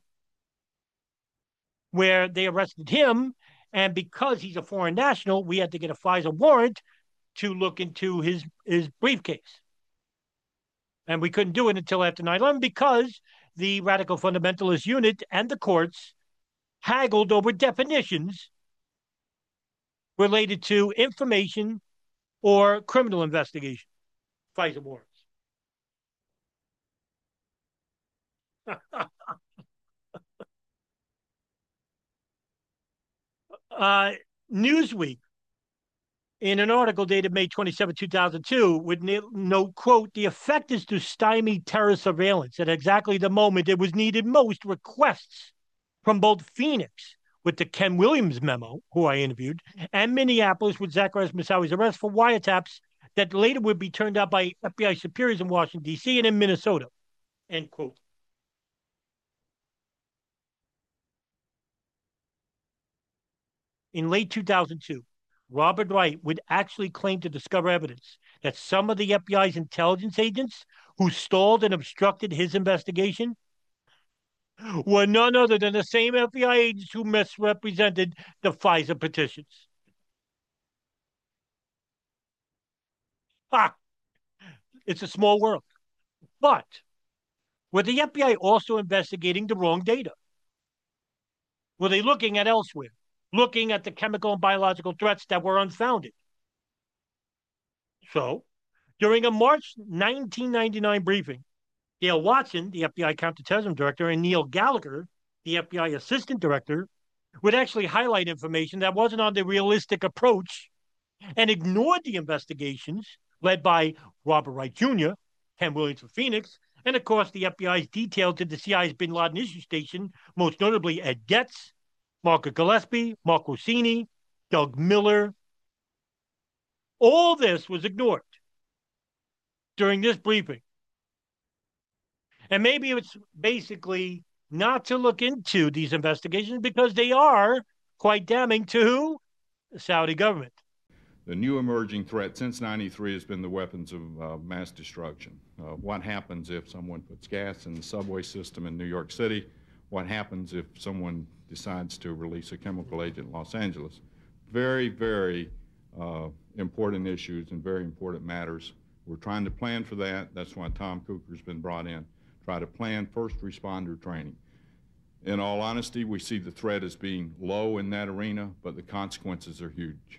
where they arrested him, and because he's a foreign national, we had to get a FISA warrant to look into his, his briefcase. And we couldn't do it until after nine eleven because the radical fundamentalist unit and the courts haggled over definitions related to information or criminal investigation. FISA warrants. uh, Newsweek, in an article dated May twenty-seventh, two thousand two, would note, quote, the effect is to stymie terror surveillance at exactly the moment it was needed most. Requests from both Phoenix, with the Ken Williams memo, who I interviewed, and Minneapolis with Zacarias Moussaoui's arrest for wiretaps that later would be turned out by F B I superiors in Washington, D C and in Minnesota, end quote. In late two thousand two, Robert Wright would actually claim to discover evidence that some of the F B I's intelligence agents who stalled and obstructed his investigation were none other than the same F B I agents who misrepresented the FISA petitions. Ha! It's a small world. But were the F B I also investigating the wrong data? Were they looking at elsewhere, looking at the chemical and biological threats that were unfounded? So, during a March nineteen ninety-nine briefing, Dale Watson, the F B I counterterrorism director, and Neil Gallagher, the F B I assistant director, would actually highlight information that wasn't on the realistic approach and ignored the investigations led by Robert Wright Junior, Ken Williams of Phoenix, and of course the F B I's detail to the C I A's Bin Laden issue station, most notably Ed Getz, Marco Gillespie, Mark Rossini, Doug Miller. All this was ignored during this briefing. And maybe it's basically not to look into these investigations because they are quite damning to who? The Saudi government. The new emerging threat since ninety-three has been the weapons of uh, mass destruction. Uh, what happens if someone puts gas in the subway system in New York City? What happens if someone decides to release a chemical agent in Los Angeles? Very, very uh, important issues and very important matters. We're trying to plan for that. That's why Tom Cooker's been brought in. Try to plan first responder training. In all honesty, we see the threat as being low in that arena, but the consequences are huge.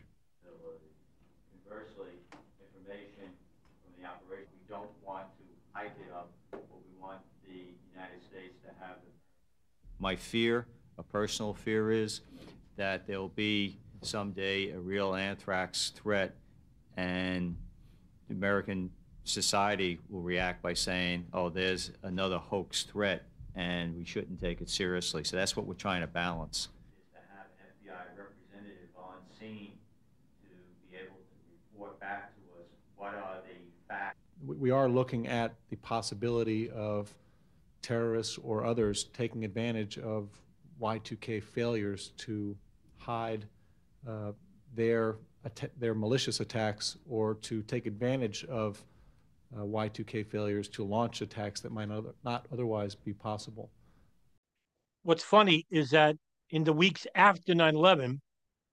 Conversely, information from the operation, we don't want to hype it up, but we want the United States to have it. My fear, a personal fear, is that there will be someday a real anthrax threat, and the American society will react by saying, oh, there's another hoax threat, and we shouldn't take it seriously. So that's what we're trying to balance. Is to have an F B I representative on scene to be able to report back to us what are the facts. We are looking at the possibility of terrorists or others taking advantage of Y two K failures to hide uh, their, their malicious attacks, or to take advantage of Uh, Y two K failures to launch attacks that might not, not otherwise be possible. What's funny is that in the weeks after nine eleven,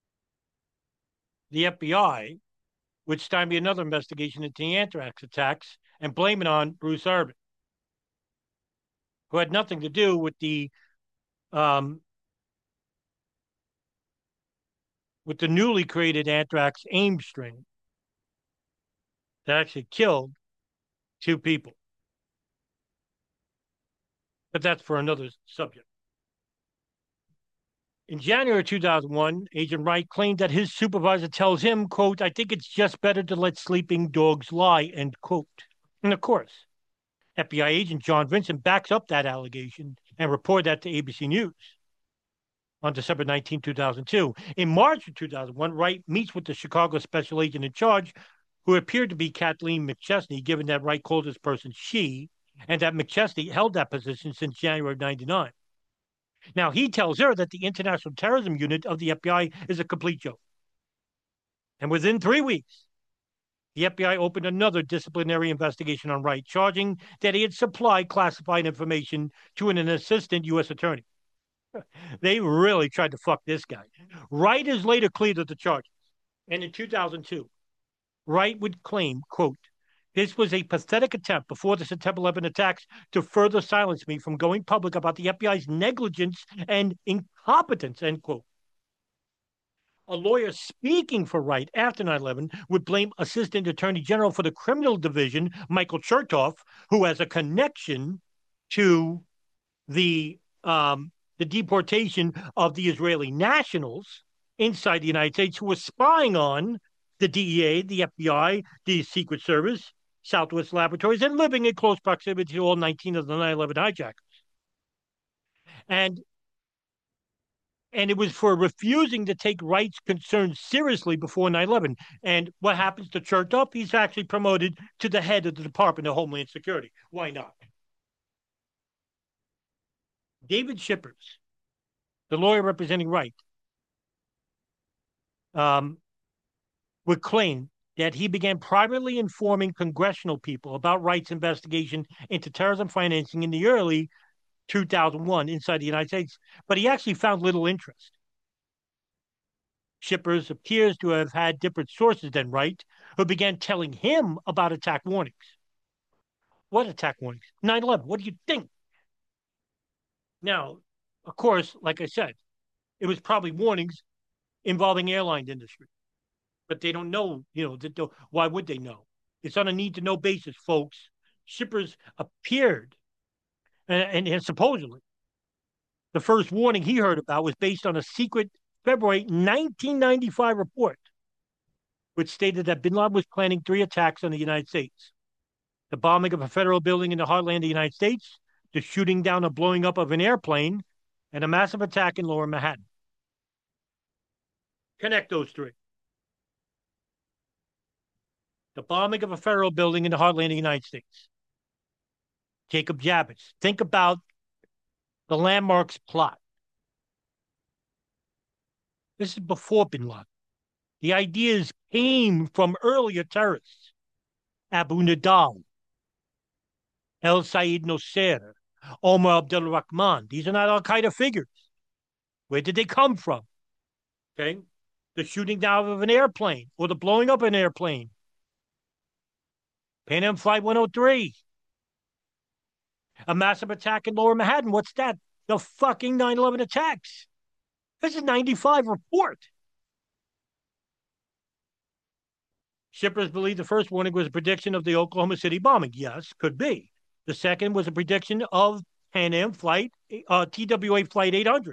the F B I would stymie another investigation into the anthrax attacks and blame it on Bruce Irvin, who had nothing to do with the um, with the newly created anthrax AIM strain that actually killed two people. But that's for another subject. In January two thousand one, Agent Wright claimed that his supervisor tells him, quote, I think it's just better to let sleeping dogs lie, end quote. And of course, F B I agent John Vincent backs up that allegation and reported that to A B C News on December nineteenth, two thousand two. In March of two thousand one, Wright meets with the Chicago special agent in charge, who appeared to be Kathleen McChesney, given that Wright called this person she, and that McChesney held that position since January of ninety-nine. Now, he tells her that the International Terrorism Unit of the F B I is a complete joke. And within three weeks, the F B I opened another disciplinary investigation on Wright, charging that he had supplied classified information to an, an assistant U S attorney. They really tried to fuck this guy. Wright is later cleared of the charges. And in two thousand two, Wright would claim, quote, this was a pathetic attempt before the September eleventh attacks to further silence me from going public about the F B I's negligence and incompetence, end quote. A lawyer speaking for Wright after nine eleven would blame Assistant Attorney General for the Criminal Division, Michael Chertoff, who has a connection to the, um, the deportation of the Israeli nationals inside the United States who were spying on the D E A, the F B I, the Secret Service, Southwest Laboratories, and living in close proximity to all nineteen of the nine eleven hijackers. And, and it was for refusing to take Wright's concerns seriously before nine eleven. And what happens to Chertoff? He's actually promoted to the head of the Department of Homeland Security. Why not? David Shippers, the lawyer representing Wright, um, would claim that he began privately informing congressional people about Wright's investigation into terrorism financing in the early two thousand one inside the United States, but he actually found little interest. Shippers appears to have had different sources than Wright, who began telling him about attack warnings. What attack warnings? nine eleven. What do you think? Now, of course, like I said, it was probably warnings involving airline industry. But they don't know, you know, that why would they know? It's on a need-to-know basis, folks. Shippers appeared, and, and, and supposedly, the first warning he heard about was based on a secret February nineteen ninety-five report, which stated that bin Laden was planning three attacks on the United States. The bombing of a federal building in the heartland of the United States, the shooting down or blowing up of an airplane, and a massive attack in Lower Manhattan. Connect those three. The bombing of a federal building in the heartland of the United States. Jacob Javits. Think about the Landmarks plot. This is before bin Laden. The ideas came from earlier terrorists. Abu Nidal, El Sayed Nosser, Omar Abdul Rahman. These are not Al-Qaeda figures. Where did they come from? Okay? The shooting down of an airplane or the blowing up of an airplane. Pan Am Flight one oh three. A massive attack in Lower Manhattan. What's that? The fucking nine eleven attacks. This is ninety-five report. Shippers believe the first warning was a prediction of the Oklahoma City bombing. Yes, could be. The second was a prediction of Pan Am Flight, uh, T W A Flight eight hundred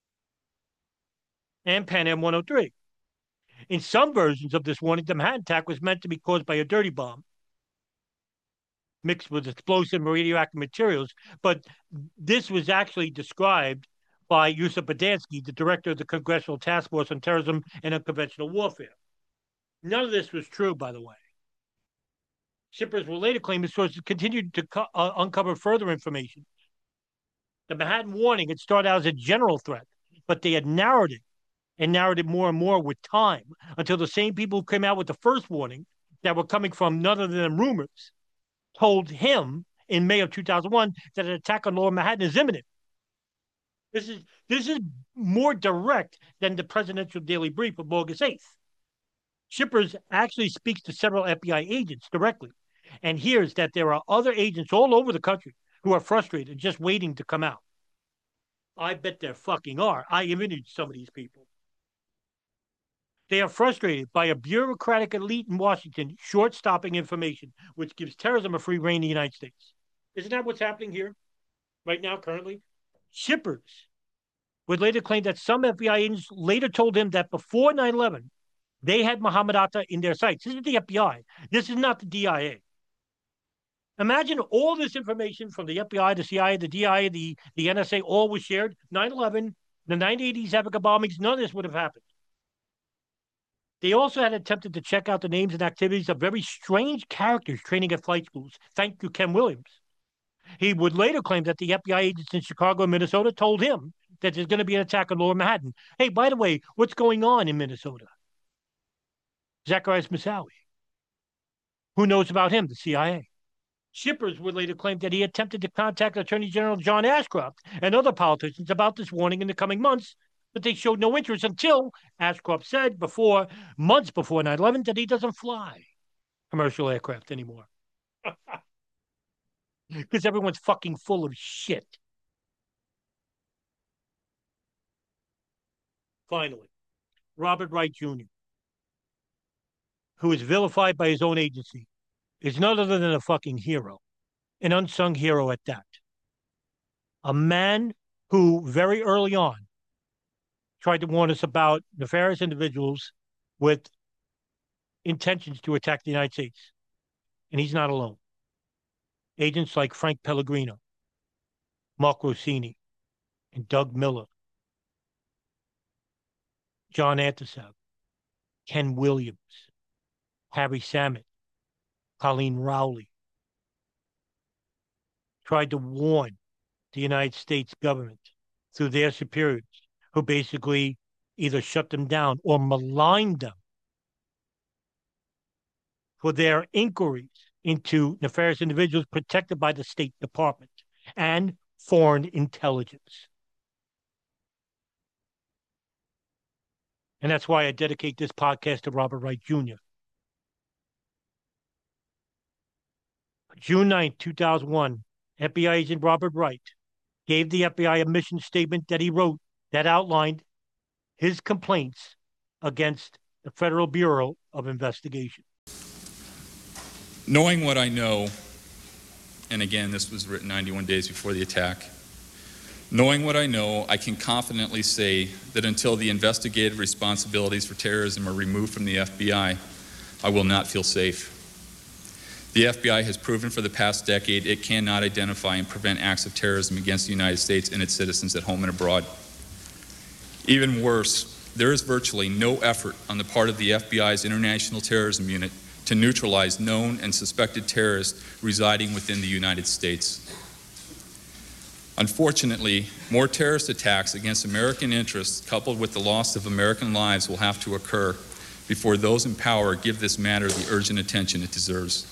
and Pan Am one oh three. In some versions of this warning, the Manhattan attack was meant to be caused by a dirty bomb mixed with explosive and radioactive materials, but this was actually described by Yusuf Badansky, the director of the Congressional Task Force on Terrorism and Unconventional Warfare. None of this was true, by the way. Shippers will later claim the sources continued to co- uh, uncover further information. The Manhattan warning had started out as a general threat, but they had narrowed it and narrowed it more and more with time until the same people who came out with the first warning that were coming from none other than rumors told him in May of two thousand one that an attack on Lower Manhattan is imminent. This is this is more direct than the presidential daily brief of August eighth. Shippers actually speaks to several F B I agents directly and hears that there are other agents all over the country who are frustrated just waiting to come out. I bet there fucking are. I interviewed some of these people. They are frustrated by a bureaucratic elite in Washington short-stopping information, which gives terrorism a free rein in the United States. Isn't that what's happening here right now, currently? Shippers would later claim that some F B I agents later told him that before nine eleven, they had Mohammed Atta in their sights. This is the F B I. This is not the D I A. Imagine all this information from the F B I, the C I A, the D I A, the, the N S A, all was shared. nine eleven, the nineteen eighties Africa bombings, none of this would have happened. They also had attempted to check out the names and activities of very strange characters training at flight schools. Thank you, Ken Williams. He would later claim that the F B I agents in Chicago and Minnesota told him that there's going to be an attack on Lower Manhattan. Hey, by the way, what's going on in Minnesota? Zacharias Moussaoui. Who knows about him? The C I A. Shippers would later claim that he attempted to contact Attorney General John Ashcroft and other politicians about this warning in the coming months, but they showed no interest until Ashcroft said before, months before nine eleven, that he doesn't fly commercial aircraft anymore. Because everyone's fucking full of shit. Finally, Robert Wright Junior, who is vilified by his own agency, is none other than a fucking hero, an unsung hero at that. A man who very early on tried to warn us about nefarious individuals with intentions to attack the United States. And he's not alone. Agents like Frank Pellegrino, Mark Rossini, and Doug Miller, John Antosev, Ken Williams, Harry Samet, Colleen Rowley, tried to warn the United States government through their superiors, who basically either shut them down or maligned them for their inquiries into nefarious individuals protected by the State Department and foreign intelligence. And that's why I dedicate this podcast to Robert Wright Junior June ninth, two thousand one, F B I agent Robert Wright gave the F B I a mission statement that he wrote that outlined his complaints against the Federal Bureau of Investigation. Knowing what I know, and again, this was written ninety-one days before the attack, knowing what I know, I can confidently say that until the investigative responsibilities for terrorism are removed from the F B I, I will not feel safe. The F B I has proven for the past decade it cannot identify and prevent acts of terrorism against the United States and its citizens at home and abroad. Even worse, there is virtually no effort on the part of the F B I's International Terrorism Unit to neutralize known and suspected terrorists residing within the United States. Unfortunately, more terrorist attacks against American interests coupled with the loss of American lives will have to occur before those in power give this matter the urgent attention it deserves.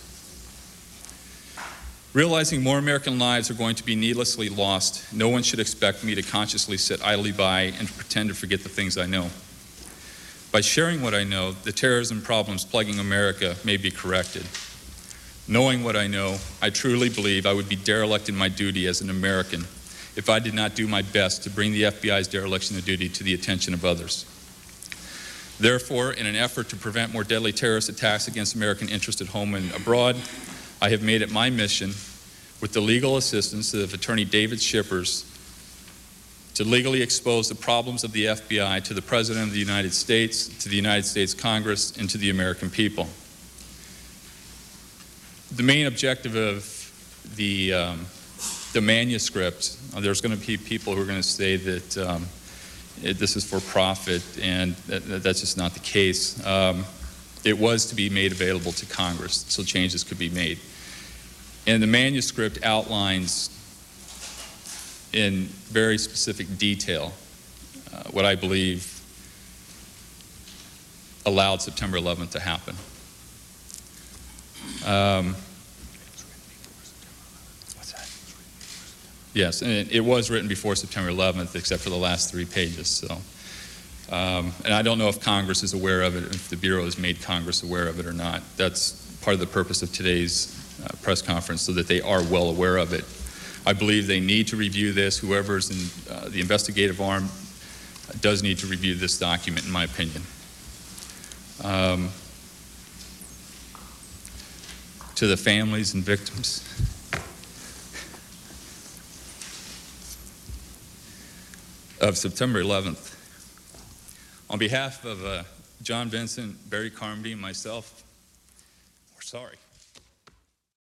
Realizing more American lives are going to be needlessly lost, no one should expect me to consciously sit idly by and pretend to forget the things I know. By sharing what I know, the terrorism problems plaguing America may be corrected. Knowing what I know, I truly believe I would be derelict in my duty as an American if I did not do my best to bring the F B I's dereliction of duty to the attention of others. Therefore, in an effort to prevent more deadly terrorist attacks against American interests at home and abroad, I have made it my mission, with the legal assistance of Attorney David Shippers, to legally expose the problems of the F B I to the President of the United States, to the United States Congress, and to the American people. The main objective of the, um, the manuscript, uh, there's going to be people who are going to say that um, it, this is for profit, and that, that's just not the case. Um, it was to be made available to Congress so changes could be made. And the manuscript outlines in very specific detail uh, what I believe allowed September eleventh to happen. Um, What's that? Yes, and it, it was written before September eleventh, except for the last three pages. So, um, and I don't know if Congress is aware of it, if the Bureau has made Congress aware of it or not. That's part of the purpose of today's uh, press conference, so that they are well aware of it. I believe they need to review this. Whoever's in uh, the investigative arm does need to review this document, in my opinion. Um, to the families and victims, of September eleventh, on behalf of uh, John Vincent, Barry Carmody, and myself, we're sorry.